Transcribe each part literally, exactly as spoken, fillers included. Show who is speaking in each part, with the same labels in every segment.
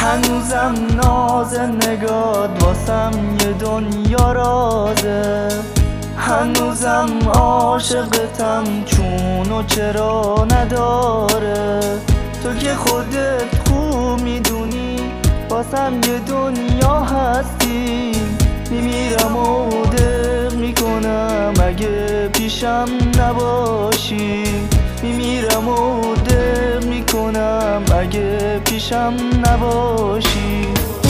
Speaker 1: هنوزم ناز نگات واسم یه دنیا رازه، هنوزم عاشقتم چون و چرا نداره. تو که خودت خوب میدونی واسم یه دنیا هستی، میمیرم و دق میکنم اگه پیشم نباشی، میمیرم و دق میکنم اگه پیشم نباشی.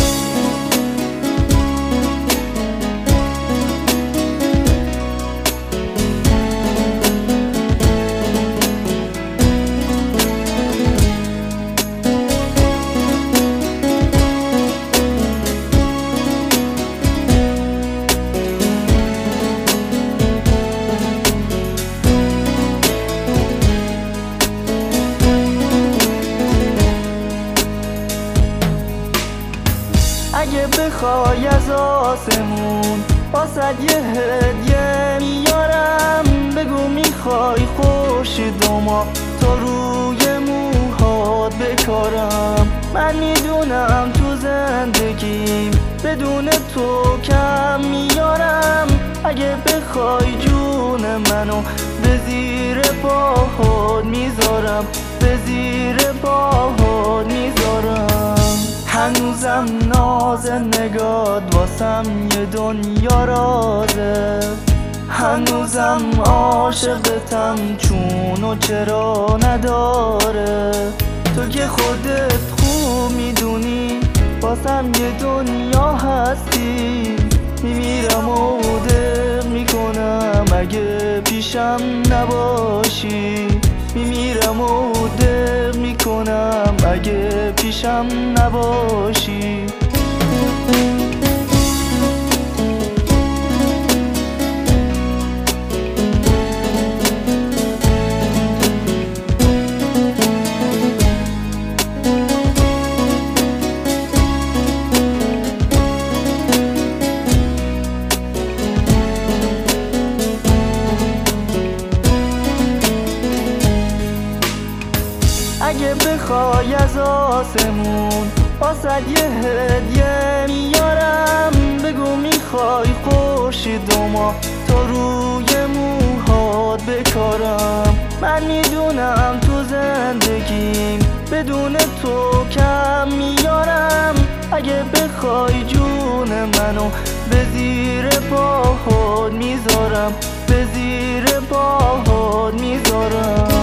Speaker 1: اگه بخوای از آسمون واسد یه هدیه میارم، بگو میخوای خورشیدوما تا روی موهات بکارم. من میدونم تو زندگیم بدون تو کم میارم، اگه بخوای جون منو به زیر پاهات میذارم، به زیر پاهات میذارم. هنوزم ناز نگات واسم یه دنیا رازه، هنوزم عاشقتم چون و چرا نداره. تو که خودت خوب میدونی واسم یه دنیا هستی، میمیرم و دق میکنم اگه پیشم نباشی، میمیرم و دق میکنم اگه پیشم نباشی. اگه بخوای از آسمون واسد یه هدیه میارم، بگو میخوای خورشیدوما تا روی موهات بکارم. من میدونم تو زندگیم بدون تو کم میارم، اگه بخوای جون منو به زیر پاهات میذارم، به زیر پاهات میذارم.